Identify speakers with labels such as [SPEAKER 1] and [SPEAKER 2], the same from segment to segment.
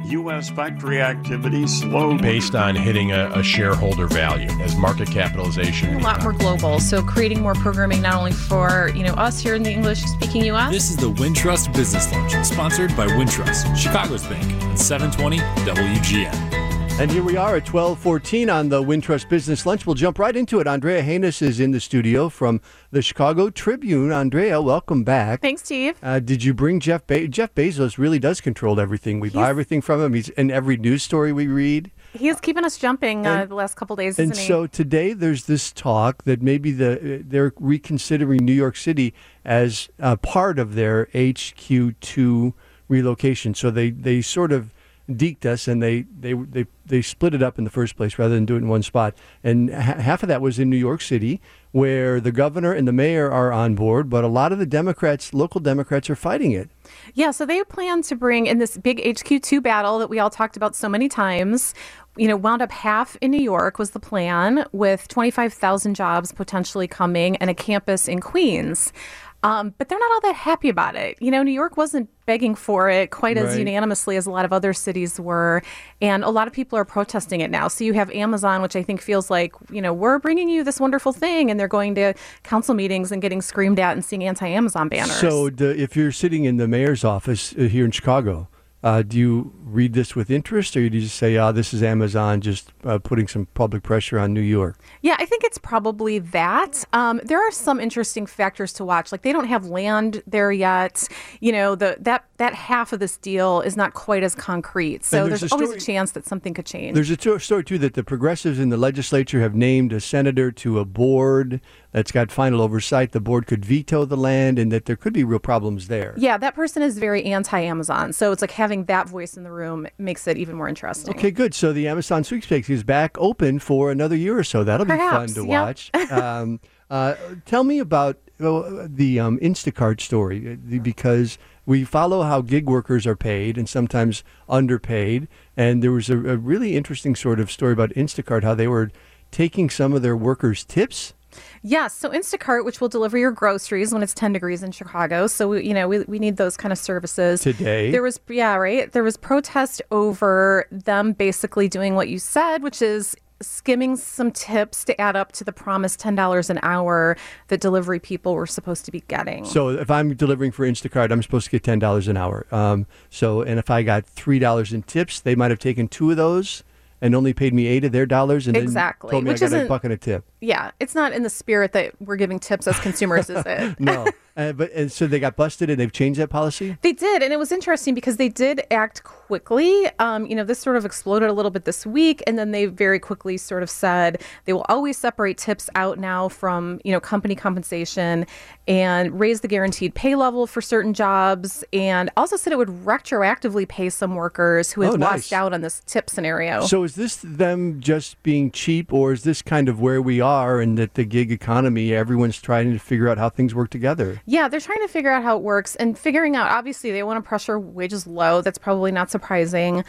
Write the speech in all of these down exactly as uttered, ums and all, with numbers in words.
[SPEAKER 1] U S factory activity slowed.
[SPEAKER 2] Based on hitting a, a shareholder value as market capitalization.
[SPEAKER 3] A lot more global, so creating more programming not only for, you know, us here in the English-speaking U S.
[SPEAKER 4] This is the Wintrust Business Lunch, sponsored by Wintrust, Chicago's bank, at seven twenty W G N.
[SPEAKER 5] And here we are at twelve fourteen on the Wintrust Business Lunch. We'll jump right into it. Andrea Haynes is in the studio from the Chicago Tribune. Andrea, welcome back.
[SPEAKER 3] Thanks, Steve.
[SPEAKER 5] Uh, did you bring Jeff Be- Jeff Bezos really does control everything. We He's, buy everything from him. He's in every news story we read.
[SPEAKER 3] He is keeping us jumping uh, and, the last couple of days,
[SPEAKER 5] and
[SPEAKER 3] isn't he?
[SPEAKER 5] So today there's this talk that maybe the they're reconsidering New York City as a part of their H Q two relocation. So they, they sort of deked us, and they, they they they split it up in the first place rather than do it in one spot. And ha- half of that was in New York City, where the governor and the mayor are on board, but a lot of the Democrats, local Democrats, are fighting it.
[SPEAKER 3] Yeah, so they plan to bring in this big H Q two battle that we all talked about so many times. You know, wound up half in New York was the plan, with twenty-five thousand jobs potentially coming and a campus in Queens. Um, but they're not all that happy about it. You know, New York wasn't begging for it quite as right. unanimously as a lot of other cities were. And a lot of people are protesting it now. So you have Amazon, which I think feels like, you know, we're bringing you this wonderful thing. And they're going to council meetings and getting screamed at and seeing anti-Amazon banners.
[SPEAKER 5] So the, if you're sitting in the mayor's office uh, here in Chicago, Uh, do you read this with interest, or do you just say, oh, this is Amazon just uh, putting some public pressure on New York?
[SPEAKER 3] Yeah, I think it's probably that. Um, there are some interesting factors to watch. Like, they don't have land there yet. You know, the that, that half of this deal is not quite as concrete. So there's, there's a always a chance that something could change.
[SPEAKER 5] There's a t- story, too, that the progressives in the legislature have named a senator to a board that's got final oversight. The board could veto the land, and that there could be real problems there.
[SPEAKER 3] Yeah, that person is very anti-Amazon. So it's like having that voice in the room makes it even more interesting.
[SPEAKER 5] Okay, good. So the Amazon sweepstakes is back open for another year or so. That'll
[SPEAKER 3] Perhaps,
[SPEAKER 5] be fun to
[SPEAKER 3] yep.
[SPEAKER 5] watch. um, uh, tell me about uh, the um, Instacart story, because we follow how gig workers are paid and sometimes underpaid. And there was a, a really interesting sort of story about Instacart, how they were taking some of their workers' tips.
[SPEAKER 3] Yes. So Instacart, which will deliver your groceries when it's ten degrees in Chicago. So, we, you know, we, we need those kind of services.
[SPEAKER 5] Today.
[SPEAKER 3] There was, yeah, right. There was protest over them basically doing what you said, which is skimming some tips to add up to the promised ten dollars an hour that delivery people were supposed to be getting.
[SPEAKER 5] So if I'm delivering for Instacart, I'm supposed to get ten dollars an hour. Um, so, and if I got three dollars in tips, they might have taken two of those and only paid me eight of their dollars, and
[SPEAKER 3] exactly.
[SPEAKER 5] then told me
[SPEAKER 3] Which
[SPEAKER 5] I got a buck and a tip.
[SPEAKER 3] Yeah, it's not in the spirit that we're giving tips as consumers, is it?
[SPEAKER 5] No. Uh, but and so they got busted, and they've changed that policy?
[SPEAKER 3] They did, and it was interesting because they did act quickly. Um, you know, this sort of exploded a little bit this week, and then they very quickly sort of said they will always separate tips out now from, you know, company compensation, and raise the guaranteed pay level for certain jobs, and also said it would retroactively pay some workers who have
[SPEAKER 5] oh, nice.
[SPEAKER 3] lost out on this tip scenario.
[SPEAKER 5] So is this them just being cheap, or is this kind of where we are, and that the gig economy, everyone's trying to figure out how things work together?
[SPEAKER 3] Yeah, they're trying to figure out how it works, and figuring out, obviously, they want to pressure wages low. That's probably not surprising.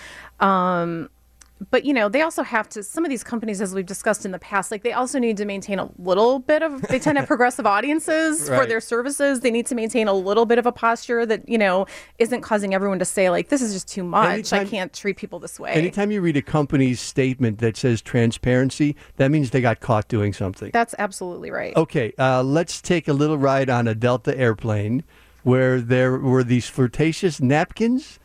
[SPEAKER 3] Um, but, you know, they also have to, some of these companies, as we've discussed in the past, like they also need to maintain a little bit of, they tend to have progressive audiences
[SPEAKER 5] right.
[SPEAKER 3] for their services. They need to maintain a little bit of a posture that, you know, isn't causing everyone to say, like, this is just too much. Anytime, I can't treat people this way.
[SPEAKER 5] Anytime you read a company's statement that says transparency, that means they got caught doing something.
[SPEAKER 3] That's absolutely right.
[SPEAKER 5] Okay, uh, let's take a little ride on a Delta airplane where there were these flirtatious napkins.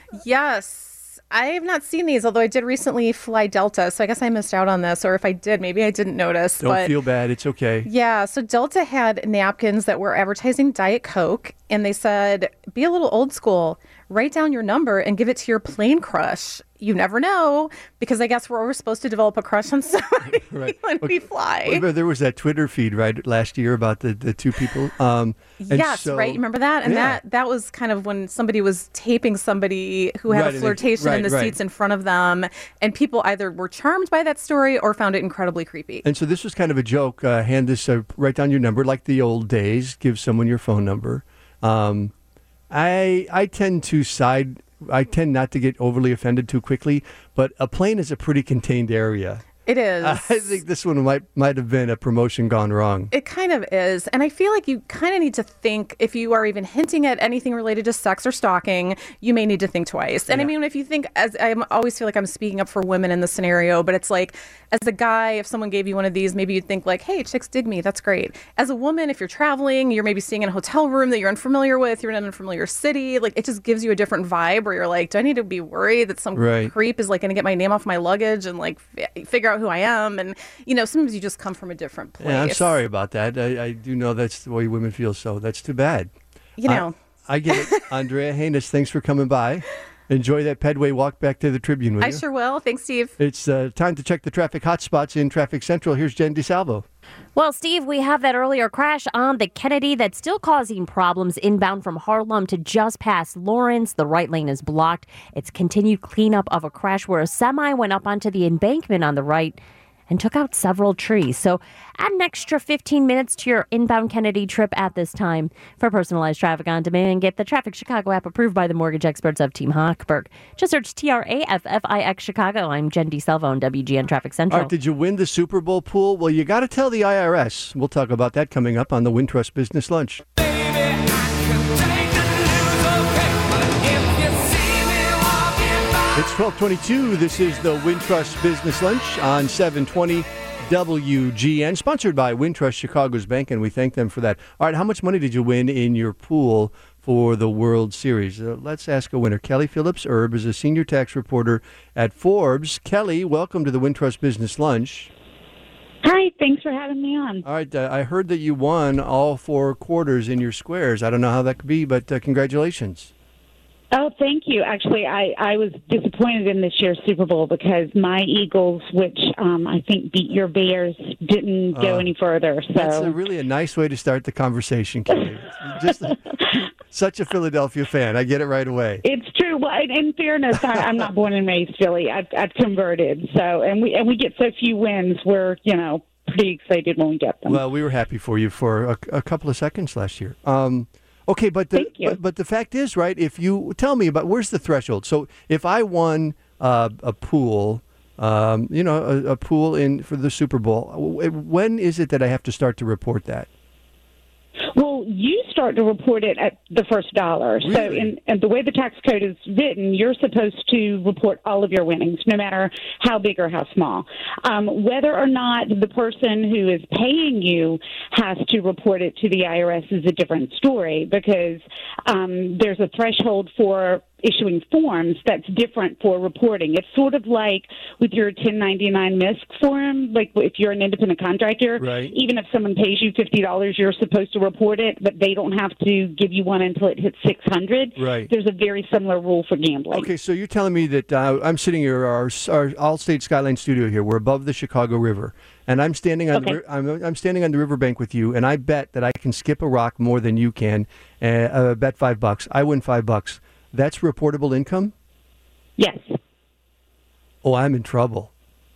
[SPEAKER 3] Yes. I have not seen these, although I did recently fly Delta, so I guess I missed out on this, or if I did, maybe I didn't notice.
[SPEAKER 5] Don't
[SPEAKER 3] but
[SPEAKER 5] feel bad. It's okay.
[SPEAKER 3] Yeah, so Delta had napkins that were advertising Diet Coke, and they said, be a little old school, write down your number and give it to your plane crush. You never know, because I guess we're always supposed to develop a crush on somebody right. when okay. we fly.
[SPEAKER 5] Well, there was that Twitter feed, right, last year about the, the two people. Um,
[SPEAKER 3] yes,
[SPEAKER 5] so,
[SPEAKER 3] right. You remember that? And
[SPEAKER 5] yeah.
[SPEAKER 3] that that was kind of when somebody was taping somebody who had
[SPEAKER 5] right,
[SPEAKER 3] a flirtation
[SPEAKER 5] right,
[SPEAKER 3] in the
[SPEAKER 5] right.
[SPEAKER 3] seats in front of them. And people either were charmed by that story or found it incredibly creepy.
[SPEAKER 5] And so this was kind of a joke. Uh, hand this, uh, write down your number like the old days. Give someone your phone number. Um, I I tend to side... I tend not to get overly offended too quickly, but a plane is a pretty contained area.
[SPEAKER 3] It is.
[SPEAKER 5] I think this one might might have been a promotion gone wrong.
[SPEAKER 3] It kind of is. And I feel like you kind of need to think, if you are even hinting at anything related to sex or stalking, you may need to think twice. And
[SPEAKER 5] Yeah.
[SPEAKER 3] I mean, if you think, as I always feel like I'm speaking up for women in this scenario, but it's like, as a guy, if someone gave you one of these, maybe you'd think like, hey, chicks dig me. That's great. As a woman, if you're traveling, you're maybe staying in a hotel room that you're unfamiliar with, you're in an unfamiliar city, like it just gives you a different vibe where you're like, do I need to be worried that some
[SPEAKER 5] Right.
[SPEAKER 3] creep is like going to get my name off my luggage and like f- figure out who I am? And, you know, sometimes you just come from a different place.
[SPEAKER 5] Yeah, I'm sorry about that. I, I do know that's the way women feel, so that's too bad.
[SPEAKER 3] You know.
[SPEAKER 5] I, I get it. Andrea Haynes, thanks for coming by. Enjoy that Pedway walk back to the Tribune, will
[SPEAKER 3] I
[SPEAKER 5] you?
[SPEAKER 3] sure will. Thanks, Steve.
[SPEAKER 5] It's uh, time to check the traffic hotspots in Traffic Central. Here's Jen DeSalvo.
[SPEAKER 6] Well, Steve, we have that earlier crash on the Kennedy that's still causing problems inbound from Harlem to just past Lawrence. The right lane is blocked. It's continued cleanup of a crash where a semi went up onto the embankment on the right and took out several trees. So add an extra fifteen minutes to your inbound Kennedy trip at this time. For personalized traffic on demand, get the Traffic Chicago app approved by the mortgage experts of Team Hochberg. Just search T R A F F I X Chicago. I'm Jen DeSalvo on W G N Traffic Central.
[SPEAKER 5] All right, did you win the Super Bowl pool? Well, you got to tell the I R S. We'll talk about that coming up on the Wintrust Business Lunch. It's twelve twenty-two. This is the Wintrust Business Lunch on seven twenty W G N, sponsored by Wintrust Chicago's Bank, and we thank them for that. All right, how much money did you win in your pool for the World Series? Uh, let's ask a winner. Kelly Phillips Erb is a senior tax reporter at Forbes. Kelly, welcome to the Wintrust Business Lunch.
[SPEAKER 7] Hi, thanks for having me on.
[SPEAKER 5] All right, uh, I heard that you won all four quarters in your squares. I don't know how that could be, but uh, congratulations.
[SPEAKER 7] Oh, thank you. Actually, I, I was disappointed in this year's Super Bowl because my Eagles, which um, I think beat your Bears, didn't go
[SPEAKER 5] Uh,
[SPEAKER 7] any further. So
[SPEAKER 5] That's a really a nice way to start the conversation, Kelly. Just such a Philadelphia fan. I get it right away.
[SPEAKER 7] it's true. Well, in in fairness, I, I'm not born and raised Philly. I've, I've converted. So and we and we get so few wins. We're you know pretty excited when we get them.
[SPEAKER 5] Well, we were happy for you for a, a couple of seconds last year. Um, okay, but the
[SPEAKER 7] Thank you.
[SPEAKER 5] But, but the fact is, right? If you tell me about where's the threshold? So if I won uh, a pool, um, you know, a, a pool in for the Super Bowl, when is it that I have to start to report that?
[SPEAKER 7] Well, you start to report it at the first dollar. So,
[SPEAKER 5] Really?
[SPEAKER 7] in, and the way the tax code is written, you're supposed to report all of your winnings, no matter how big or how small. Um, whether or not the person who is paying you has to report it to the I R S is a different story because um, there's a threshold for issuing forms that's different for reporting. It's sort of like with your ten ninety-nine M I S C form, like if you're an independent contractor,
[SPEAKER 5] Right.
[SPEAKER 7] even if someone pays you fifty dollars, you're supposed to report it, but they don't have to give you one until it hits six hundred.
[SPEAKER 5] Right.
[SPEAKER 7] There's a very similar rule for gambling.
[SPEAKER 5] Okay, so you're telling me that uh, I'm sitting here, our, our Allstate Skyline studio here. We're above the Chicago River, and I'm standing on
[SPEAKER 7] Okay.
[SPEAKER 5] the, I'm, I'm standing on the riverbank with you, and I bet that I can skip a rock more than you can. Uh, uh, bet five bucks. I win five bucks. That's reportable income?
[SPEAKER 7] Yes.
[SPEAKER 5] Oh, I'm in trouble.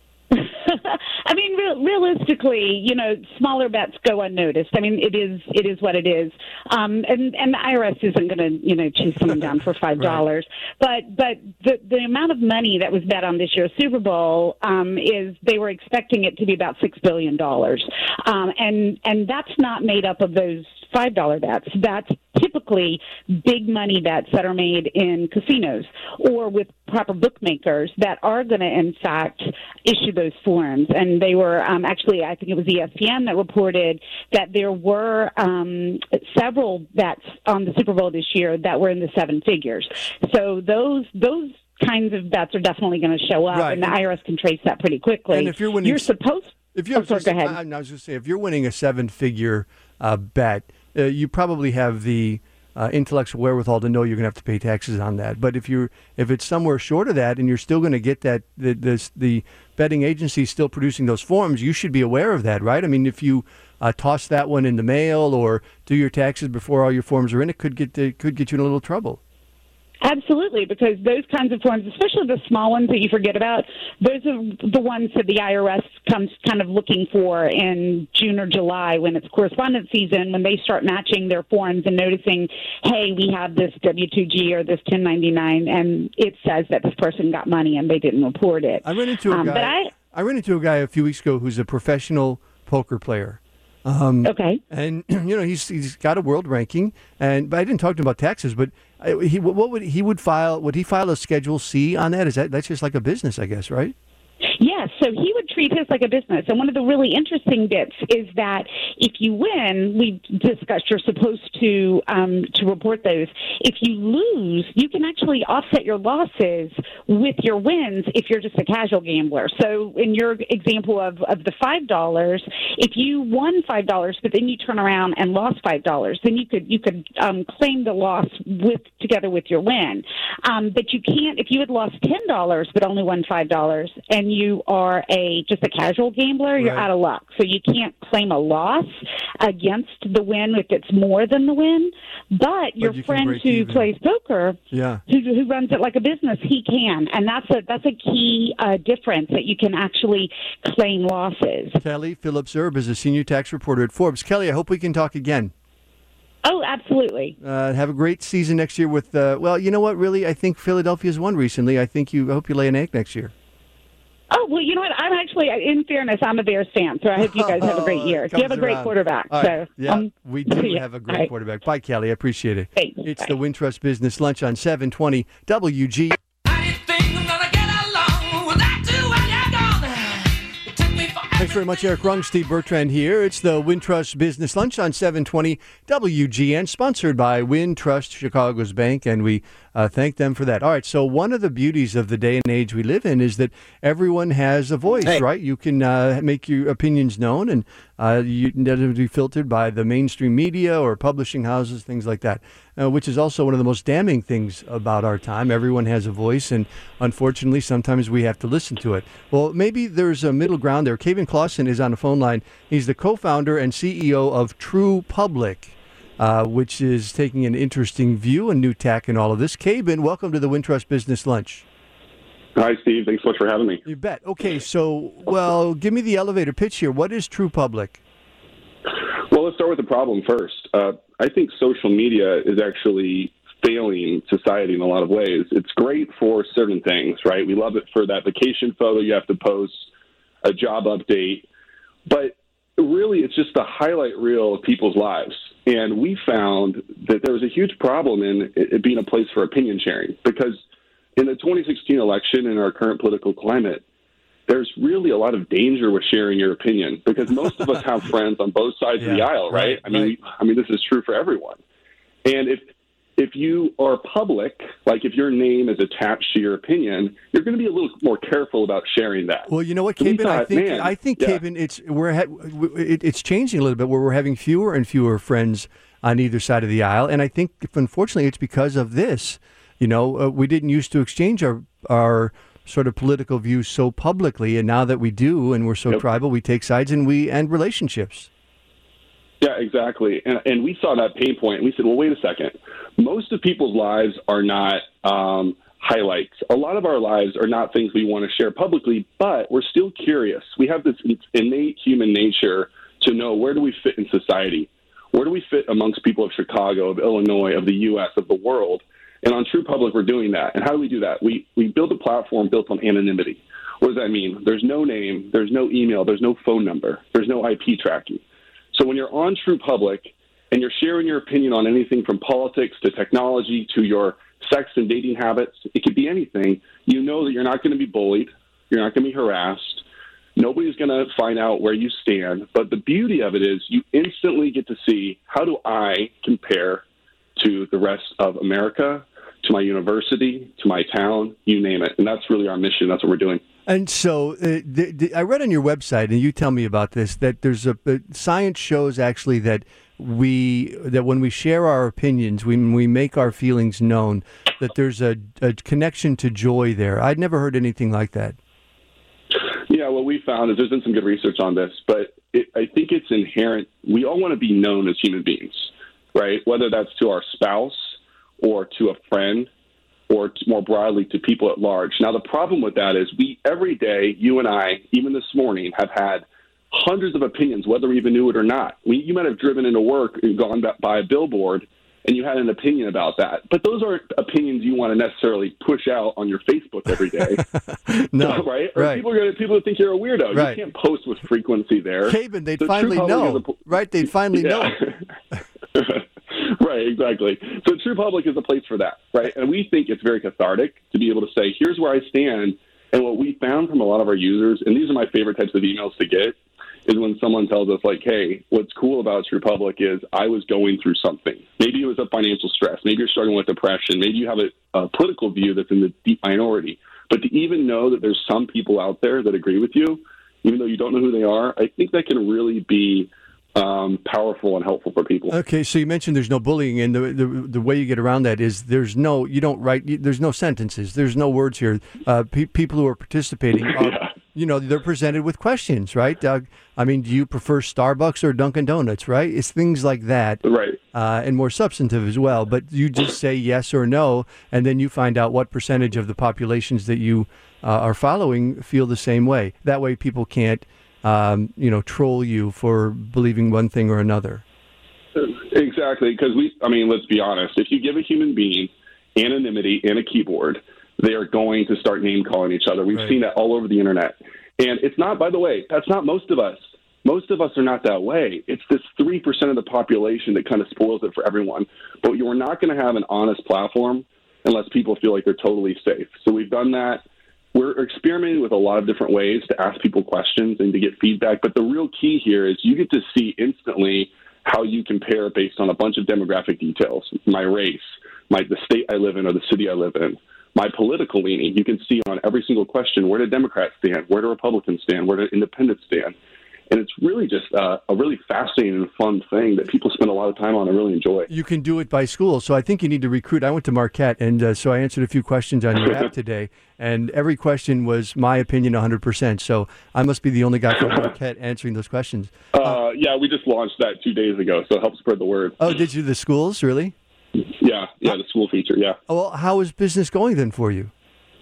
[SPEAKER 7] I mean, real, realistically, you know, smaller bets go unnoticed. I mean, it is it is what it is, um, and and the I R S isn't going to you know chase someone down for five dollars.
[SPEAKER 5] Right.
[SPEAKER 7] But but the the amount of money that was bet on this year's Super Bowl um, is they were expecting it to be about six billion dollars, um, and and that's not made up of those five dollar bets. That's typically big money bets that are made in casinos or with proper bookmakers that are going to, in fact, issue those forms. And they were um, actually, I think it was E S P N that reported that there were um, several bets on the Super Bowl this year that were in the seven figures. So those those kinds of bets are definitely going to show up,
[SPEAKER 5] Right.
[SPEAKER 7] and the I R S can trace that pretty quickly.
[SPEAKER 5] And if you're winning,
[SPEAKER 7] you're supposed.
[SPEAKER 5] If you're,
[SPEAKER 7] oh, sorry, go ahead.
[SPEAKER 5] I, I was just saying, if you're winning a seven-figure uh, bet, uh, you probably have the uh, intellectual wherewithal to know you're going to have to pay taxes on that. But if you're if it's somewhere short of that, and you're still going to get that, the, the the betting agency is still producing those forms, you should be aware of that, right? I mean, if you uh, toss that one in the mail or do your taxes before all your forms are in, it could get it could get you in a little trouble.
[SPEAKER 7] Absolutely, because those kinds of forms, especially the small ones that you forget about, those are the ones that the I R S comes kind of looking for in June or July when it's correspondence season, when they start matching their forms and noticing, hey, we have this W two G or this ten ninety-nine, and it says that this person got money and they didn't report it.
[SPEAKER 5] I ran into a
[SPEAKER 7] Um,
[SPEAKER 5] guy.
[SPEAKER 7] but I,
[SPEAKER 5] I ran into a guy a few weeks ago who's a professional poker player. Um,
[SPEAKER 7] Okay.
[SPEAKER 5] And you know he's he's got a world ranking, and but I didn't talk to him about taxes. But I, he what would he would file? Would he file a Schedule C on that? Is that that's just like a business, I guess, right?
[SPEAKER 7] Yes, so he would treat his like a business. And one of the really interesting bits is that if you win, we discussed you're supposed to um, to report those. If you lose, you can actually offset your losses with your wins if you're just a casual gambler. So in your example of, of the five dollars, if you won five dollars, but then you turn around and lost five dollars, then you could you could um, claim the loss with together with your win. Um, but you can't if you had lost ten dollars but only won five dollars and you are a just a casual gambler, you're
[SPEAKER 5] Right.
[SPEAKER 7] out of luck. So you can't claim a loss against the win if it's more than the win. But your
[SPEAKER 5] you can
[SPEAKER 7] friend
[SPEAKER 5] break
[SPEAKER 7] who
[SPEAKER 5] even.
[SPEAKER 7] plays poker,
[SPEAKER 5] Yeah.
[SPEAKER 7] who, who runs it like a business, he can, and that's a that's a key uh, difference that you can actually claim losses.
[SPEAKER 5] Kelly Phillips Erb is a senior tax reporter at Forbes. Kelly, I hope we can talk again.
[SPEAKER 7] Oh, absolutely.
[SPEAKER 5] Uh, have a great season next year with. Uh, well, you know what? Really, I think Philadelphia's won recently. I think you. I hope you lay an egg next year.
[SPEAKER 7] Oh, well, you know what? I'm actually, in fairness, I'm a Bears fan, so I hope you guys have a great year. You have a
[SPEAKER 5] Comes
[SPEAKER 7] great
[SPEAKER 5] around.
[SPEAKER 7] quarterback.
[SPEAKER 5] All right.
[SPEAKER 7] So,
[SPEAKER 5] Yeah,
[SPEAKER 7] um,
[SPEAKER 5] we do
[SPEAKER 7] yeah.
[SPEAKER 5] have a
[SPEAKER 7] All
[SPEAKER 5] great
[SPEAKER 7] right.
[SPEAKER 5] quarterback. Bye, Kelly. I appreciate it.
[SPEAKER 7] Thanks.
[SPEAKER 5] It's
[SPEAKER 7] Bye.
[SPEAKER 5] the Wintrust Business Lunch on seven twenty W G. Thanks very much, Eric Rung, Steve Bertrand here. It's the Wintrust Business Lunch on seven twenty W G N, sponsored by Wintrust Chicago's Bank, and we uh, thank them for that. All right, so one of the beauties of the day and age we live in is that everyone has a voice,
[SPEAKER 8] Hey.
[SPEAKER 5] right? You can uh, make your opinions known, and uh, you doesn't be filtered by the mainstream media or publishing houses, things like that, uh, which is also one of the most damning things about our time. Everyone has a voice, and unfortunately, sometimes we have to listen to it. Well, maybe there's a middle ground there. Kevin Clausen is on the phone line. He's the co-founder and C E O of True Public, uh, which is taking an interesting view and new tack in all of this. Kevin, welcome to the Wintrust Business Lunch.
[SPEAKER 8] Hi, Steve. Thanks so much for having me.
[SPEAKER 5] You bet. Okay, so, well, give me the elevator pitch here. What is True Public?
[SPEAKER 8] Well, let's start with the problem first. Uh, I think social media is actually failing society in a lot of ways. It's great for certain things, right? We love it for that vacation photo you have to post, a job update, but really it's just the highlight reel of people's lives. And we found that there was a huge problem in it being a place for opinion sharing, because in the twenty sixteen election, in our current political climate, there's really a lot of danger with sharing your opinion, because most of us have friends on both sides
[SPEAKER 5] Yeah,
[SPEAKER 8] of the aisle, right?
[SPEAKER 5] right,
[SPEAKER 8] I mean,
[SPEAKER 5] right.
[SPEAKER 8] we, I mean, this is true for everyone. And if if you are public, like if your name is attached to your opinion, you're going to be a little more careful about sharing that.
[SPEAKER 5] Well, you know what,
[SPEAKER 8] So we
[SPEAKER 5] Kevin? I
[SPEAKER 8] thought,
[SPEAKER 5] think
[SPEAKER 8] man,
[SPEAKER 5] I think
[SPEAKER 8] yeah.
[SPEAKER 5] Kevin, it's we're ha- it, it's changing a little bit where we're having fewer and fewer friends on either side of the aisle, and I think unfortunately it's because of this. You know, uh, we didn't used to exchange our our sort of political views so publicly, and now that we do, and we're so
[SPEAKER 8] Yep.
[SPEAKER 5] tribal, we take sides and we end relationships.
[SPEAKER 8] Yeah, exactly. And, and we saw that pain point, and we said, well, wait a second. Most of people's lives are not um, highlights. A lot of our lives are not things we want to share publicly, but we're still curious. We have this innate human nature to know, where do we fit in society? Where do we fit amongst people of Chicago, of Illinois, of the U S, of the world? And on True Public, we're doing that. And how do we do that? We we build a platform built on anonymity. What does that mean? There's no name, there's no email, there's no phone number, there's no I P tracking. So when you're on True Public and you're sharing your opinion on anything from politics to technology to your sex and dating habits, it could be anything, you know that you're not going to be bullied, you're not going to be harassed, nobody's going to find out where you stand. But the beauty of it is you instantly get to see, how do I compare to the rest of America, to my university, to my town, you name it. And that's really our mission. That's what we're doing.
[SPEAKER 5] And so uh, th- th- I read on your website, and you tell me about this, that there's a uh, science shows actually that we that when we share our opinions, when we make our feelings known, that there's a, a connection to joy there. I'd never heard anything like that.
[SPEAKER 8] Yeah, what we found is there's been some good research on this, but it, I think it's inherent. We all want to be known as human beings, right? Whether that's to our spouse or to a friend, or more broadly to people at large. Now, the problem with that is we, every day, you and I, even this morning, have had hundreds of opinions, whether we even knew it or not. We, you might have driven into work and gone by a billboard and you had an opinion about that. But those aren't opinions you want to necessarily push out on your Facebook every day.
[SPEAKER 5] No,
[SPEAKER 8] right? Or
[SPEAKER 5] right.
[SPEAKER 8] people are going to people think you're a weirdo.
[SPEAKER 5] Right.
[SPEAKER 8] You can't post with frequency there.
[SPEAKER 5] Caben, they'd
[SPEAKER 8] So
[SPEAKER 5] finally
[SPEAKER 8] TruePublic
[SPEAKER 5] know.
[SPEAKER 8] is a-
[SPEAKER 5] Right, they'd finally know.
[SPEAKER 8] Right, exactly. So TruePublic is a place for that, right? And we think it's very cathartic to be able to say, here's where I stand. And what we found from a lot of our users, and these are my favorite types of emails to get, is when someone tells us, like, hey, what's cool about TruePublic is I was going through something. Maybe it was a financial stress. Maybe you're struggling with depression. Maybe you have a, a political view that's in the deep minority. But to even know that there's some people out there that agree with you, even though you don't know who they are, I think that can really be um, powerful and helpful for people.
[SPEAKER 5] Okay, so you mentioned there's no bullying, and the, the the way you get around that is there's no, you don't write, there's no sentences, there's no words here. Uh, pe- people who are participating are,
[SPEAKER 8] Yeah.
[SPEAKER 5] you know, they're presented with questions, right, Doug? I mean, do you prefer Starbucks or Dunkin' Donuts, right? It's things like that.
[SPEAKER 8] Right.
[SPEAKER 5] Uh, and more substantive as well. But you just say yes or no, and then you find out what percentage of the populations that you uh, are following feel the same way. That way people can't, um, you know, troll you for believing one thing or another.
[SPEAKER 8] Exactly, because we, I mean, let's be honest. If you give a human being anonymity and a keyboard, they are going to start name calling each other. We've
[SPEAKER 5] Right.
[SPEAKER 8] seen that all over the internet. And it's not, by the way, that's not most of us. Most of us are not that way. It's this three percent of the population that kind of spoils it for everyone. But you're not going to have an honest platform unless people feel like they're totally safe. So we've done that. We're experimenting with a lot of different ways to ask people questions and to get feedback. But the real key here is you get to see instantly how you compare based on a bunch of demographic details. My race, my the state I live in or the city I live in, my political leaning. You can see on every single question, where do Democrats stand? Where do Republicans stand? Where do independents stand? And it's really just uh, a really fascinating and fun thing that people spend a lot of time on and really enjoy.
[SPEAKER 5] You can do it by school. So I think you need to recruit. I went to Marquette, and uh, so I answered a few questions on your app today, and every question was my opinion one hundred percent. So I must be the only guy from Marquette answering those questions.
[SPEAKER 8] Uh, yeah, we just launched that two days ago, so help spread the word.
[SPEAKER 5] Oh, did you? The schools, really?
[SPEAKER 8] Yeah, yeah, the school feature, yeah.
[SPEAKER 5] Oh, well, how is business going then for you?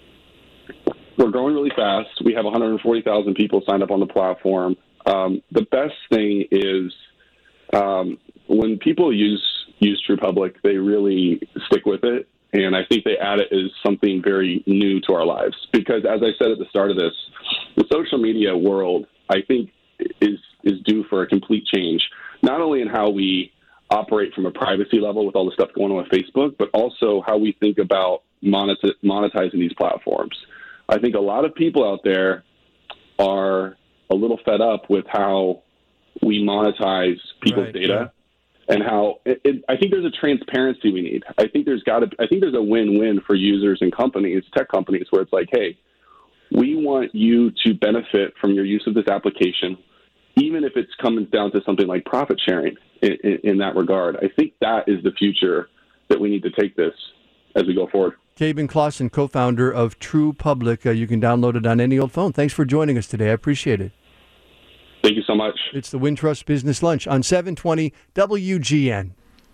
[SPEAKER 8] We're growing really fast. We have one hundred forty thousand people signed up on the platform. Um, the best thing is um, when people use use TruePublic, they really stick with it, and I think they add it as something very new to our lives. Because as I said at the start of this, the social media world, I think, is is due for a complete change, not only in how we operate from a privacy level with all the stuff going on with Facebook, but also how we think about monet- monetizing these platforms. I think a lot of people out there are a little fed up with how we monetize people's
[SPEAKER 5] Right,
[SPEAKER 8] data, and how it, it, I think there's a transparency we need. I think there's got to. I think there's a win-win for users and companies, tech companies, where it's like, hey, we want you to benefit from your use of this application, even if it's coming down to something like profit sharing in, in, in that regard. I think that is the future that we need to take this as we go forward.
[SPEAKER 5] Caben Clausen, co-founder of TruePublic. Uh, you can download it on any old phone. Thanks for joining us today. I appreciate it.
[SPEAKER 8] Thank you so much.
[SPEAKER 5] It's the Wintrust Business Lunch on seven twenty W G N.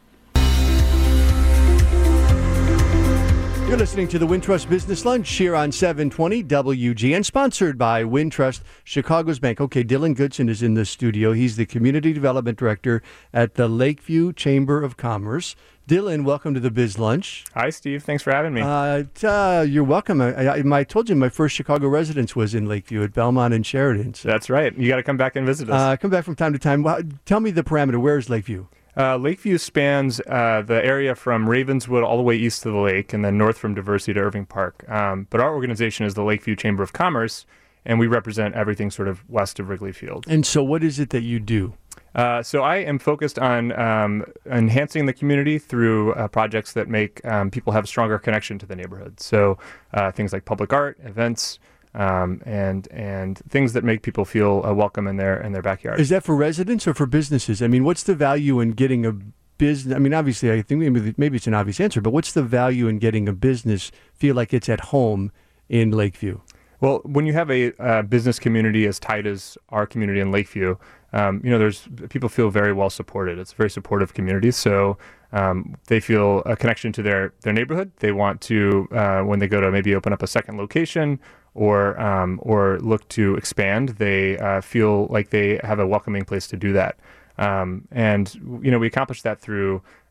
[SPEAKER 5] You're listening to the Wintrust Business Lunch here on seven twenty W G N, sponsored by Wintrust, Chicago's bank. Okay, Dylan Goodson is in the studio. He's the Community Development Director at the Lakeview Chamber of Commerce. Dylan, welcome to the Biz Lunch.
[SPEAKER 9] Hi, Steve. Thanks for having me.
[SPEAKER 5] Uh, t- uh, you're welcome. I, I, I told you my first Chicago residence was in Lakeview at Belmont and Sheridan. So,
[SPEAKER 9] That's right. You got to come back and visit us.
[SPEAKER 5] uh, come back from time to time. Well, tell me the parameter. Where is Lakeview?
[SPEAKER 9] Uh, Lakeview spans uh, the area from Ravenswood all the way east to the lake, and then north from Diversity to Irving Park. Um, but our organization is the Lakeview Chamber of Commerce, and we represent everything sort of west of Wrigley Field.
[SPEAKER 5] And so what is it that you do?
[SPEAKER 9] Uh, so I am focused on um, enhancing the community through uh, projects that make um, people have a stronger connection to the neighborhood. So uh, things like public art, events, um, and and things that make people feel uh, welcome in their in their backyard.
[SPEAKER 5] Is that for residents or for businesses? I mean, what's the value in getting a business? I mean, obviously, I think maybe, maybe it's an obvious answer, but what's the value in getting a business feel like it's at home in Lakeview?
[SPEAKER 9] Well, when you have a uh, business community as tight as our community in Lakeview, um, you know, there's people feel very well supported. It's a very supportive community, so um, they feel a connection to their their neighborhood. They want to, uh, when they go to maybe open up a second location or um, or look to expand, they uh, feel like they have a welcoming place to do that. Um, and you know, we accomplish that through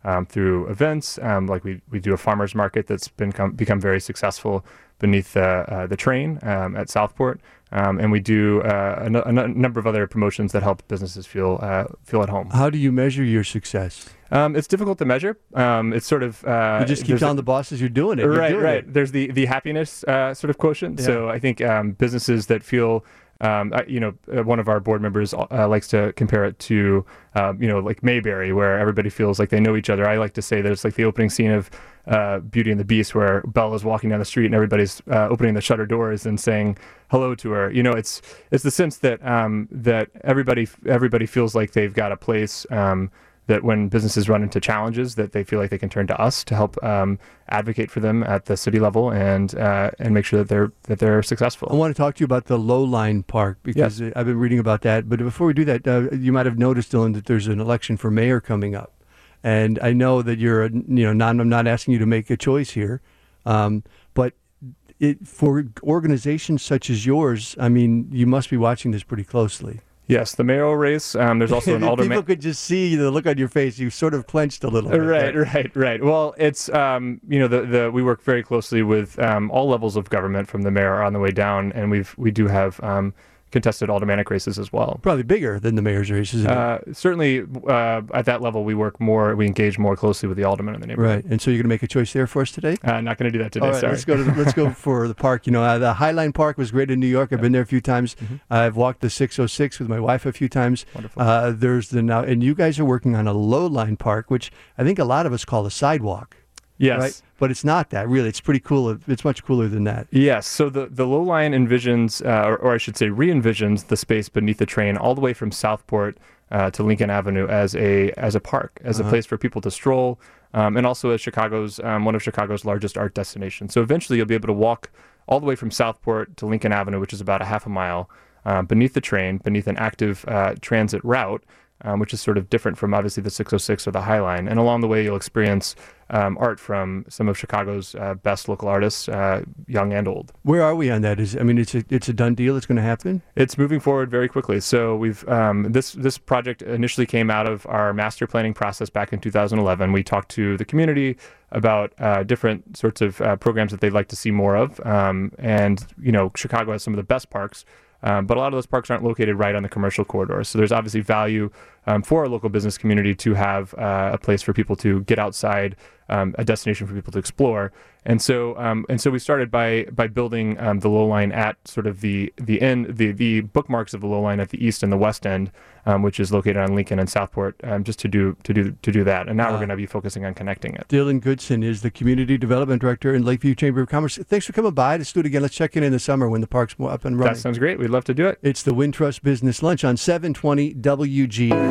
[SPEAKER 9] um, through events. Um, like we, we do a farmers market that's been come, become very successful beneath the, uh, the train um, at Southport. Um, and we do uh, a, n- a n- number of other promotions that help businesses feel uh, feel at home.
[SPEAKER 5] How do you measure your success?
[SPEAKER 9] Um, it's difficult to measure. Um, it's sort of uh,
[SPEAKER 5] you just keep telling a, the bosses you're doing it. You're
[SPEAKER 9] right,
[SPEAKER 5] doing
[SPEAKER 9] right.
[SPEAKER 5] It.
[SPEAKER 9] There's the the happiness uh, sort of quotient.
[SPEAKER 5] Yeah.
[SPEAKER 9] So I think um, businesses that feel Um, I, you know, uh, one of our board members uh, likes to compare it to, uh, you know, like Mayberry, where everybody feels like they know each other. I like to say that it's like the opening scene of uh, Beauty and the Beast, where Bella's walking down the street and everybody's uh, opening the shutter doors and saying hello to her. You know, it's it's the sense that um, that everybody everybody feels like they've got a place. Um, that when businesses run into challenges, that they feel like they can turn to us to help um, advocate for them at the city level and uh, and make sure that they're that they're successful.
[SPEAKER 5] I want to talk to you about the Lowline Park because
[SPEAKER 9] yes.
[SPEAKER 5] I've been reading about that. But before we do that, uh, you might have noticed, Dylan, that there's an election for mayor coming up, and I know that you're a, you know not I'm not asking you to make a choice here, um, but it, for organizations such as yours, I mean, you must be watching this pretty closely.
[SPEAKER 9] Yes, the mayoral race. Um, there's also an alderman.
[SPEAKER 5] People could just see the look on your face. You sort of clenched a little bit.
[SPEAKER 9] Right, right, right. Well, it's um, you know the, the we work very closely with um, all levels of government from the mayor on the way down, and we've we do have um, contested aldermanic races as well.
[SPEAKER 5] Probably bigger than the mayor's races.
[SPEAKER 9] Uh, certainly, uh, at that level, we work more. We engage more closely with the aldermen in the neighborhood.
[SPEAKER 5] Right, and so you're going to make a choice there for us today.
[SPEAKER 9] Uh, not going to do that today.
[SPEAKER 5] All right,
[SPEAKER 9] sorry.
[SPEAKER 5] let's go to the, let's go for the park. You know, uh, the Highline Park was great in New York. I've
[SPEAKER 9] yeah.
[SPEAKER 5] been there a few times.
[SPEAKER 9] Mm-hmm.
[SPEAKER 5] I've walked the six oh six with my wife a few times.
[SPEAKER 9] Wonderful.
[SPEAKER 5] Uh, there's the now, and you guys are working on a Lowline Park, which I think a lot of us call a sidewalk.
[SPEAKER 9] Yes.
[SPEAKER 5] Right? But it's not that, really. It's pretty cool. It's much cooler than that.
[SPEAKER 9] Yes. So the, the low line envisions, uh, or, or I should say re-envisions, the space beneath the train all the way from Southport uh, to Lincoln Avenue as a as a park, as
[SPEAKER 5] uh-huh.
[SPEAKER 9] a place for people to stroll, um, and also as Chicago's um, one of Chicago's largest art destinations. So eventually you'll be able to walk all the way from Southport to Lincoln Avenue, which is about a half a mile, uh, beneath the train, beneath an active uh, transit route, Um, which is sort of different from obviously the six oh six or the High Line. And along the way, you'll experience um, art from some of Chicago's uh, best local artists, uh, young and old.
[SPEAKER 5] Where are we on that? Is I mean, it's a it's a done deal. It's going to happen.
[SPEAKER 9] It's moving forward very quickly. So we've um, this this project initially came out of our master planning process back in two thousand eleven. We talked to the community about uh, different sorts of uh, programs that they'd like to see more of. Um, and you know, Chicago has some of the best parks. Um, but a lot of those parks aren't located right on the commercial corridor. So there's obviously value um, for our local business community to have uh, a place for people to get outside, um, a destination for people to explore. And so um, and so we started by by building um, the low line at sort of the the end, the, the bookmarks of the low line at the east and the west end, um, which is located on Lincoln and Southport, um, just to do to do to do that. And now uh, we're going to be focusing on connecting it.
[SPEAKER 5] Dylan Goodson is the Community Development Director in Lakeview Chamber of Commerce. Thanks for coming by. Let's do it again. Let's check in in the summer when the park's more up and running.
[SPEAKER 9] That sounds great. We'd love to do it.
[SPEAKER 5] It's the Wintrust Business Lunch on seven twenty W G.